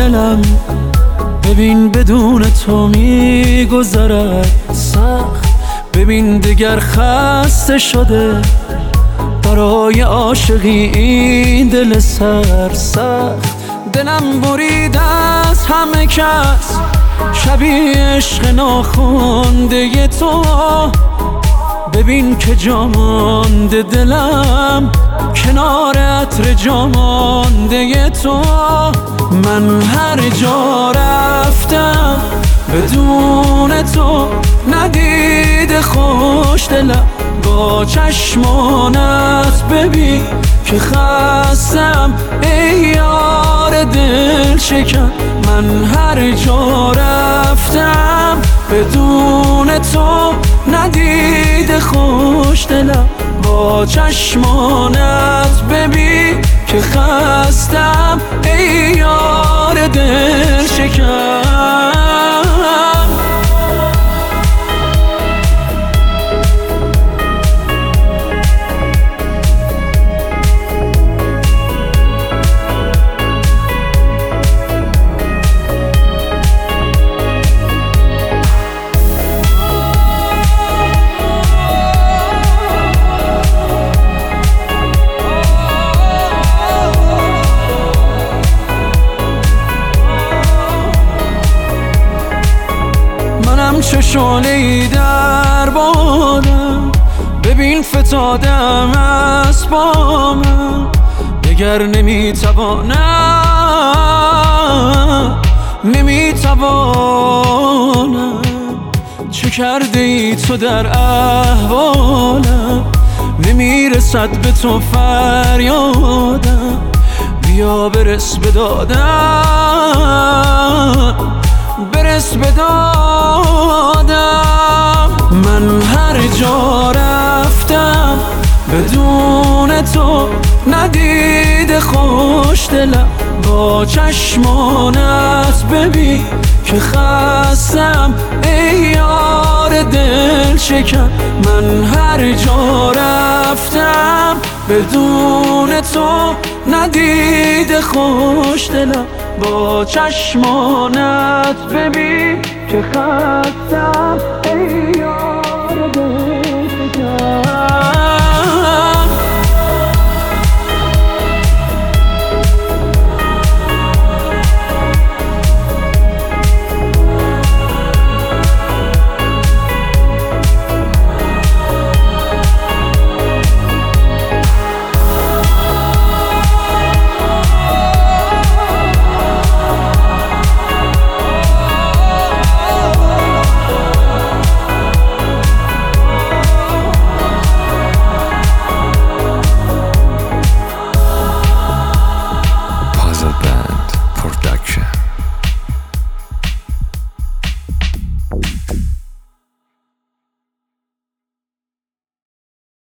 دلم ببین بدون تو میگذرد سخت. ببین دیگر خسته شده برای عاشقی این دل سرسخت. دلم برید از همه کس شبیه عشق ناخونده تو. ببین که جا مانده دلم کنار عطر جا مانده تو. من هر جا رفتم بدون تو ندیده خوش دلم با چشمانت. ببین که خستم ای یار دل شکن. من هر جا رفتم بدون تو ندیده خوش دلم با چشمانت. ببین که خستم ای یار دل شکن. چه شعله‌ای در بادم ببین فتادم از بامم. دگر نمیتوانم چه کرده ای تو در احوالم. نمیرسد به تو فریادم بیا برس به دادم برس به دادم. من هر جا رفتم بدون تو ندیده خوش دلم با چشمانت. ببین که خستم ای یار دل شکن. من هر جا رفتم بدون تو ندیده خوش دلم با چشمانت. ببین که خستم ای یار دل